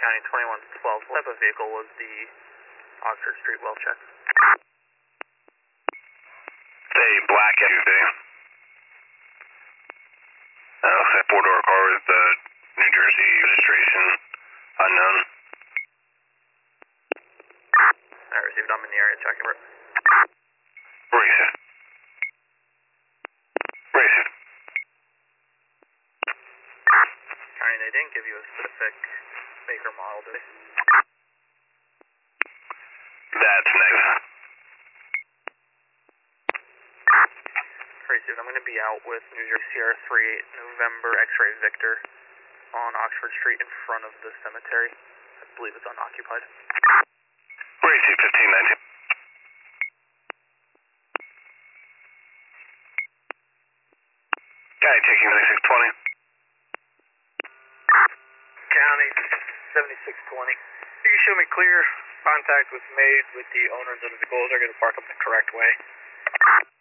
County 2112. What type of vehicle was the Oxford Street well check? It's a black SUV. A four-door car with the New Jersey registration unknown. I received. I'm in the area checking for it. Racist. Racist. County, they didn't give you a specific make or model, did they? That's negative. Received. I'm going to be out with New Jersey Sierra 38 November X-Ray Victor on Oxford Street in front of the cemetery. I believe it's unoccupied. Racist 1519. County taking 7620. County 7620. You can show me clear contact was made with the owners of the vehicles. They're going to park up the correct way.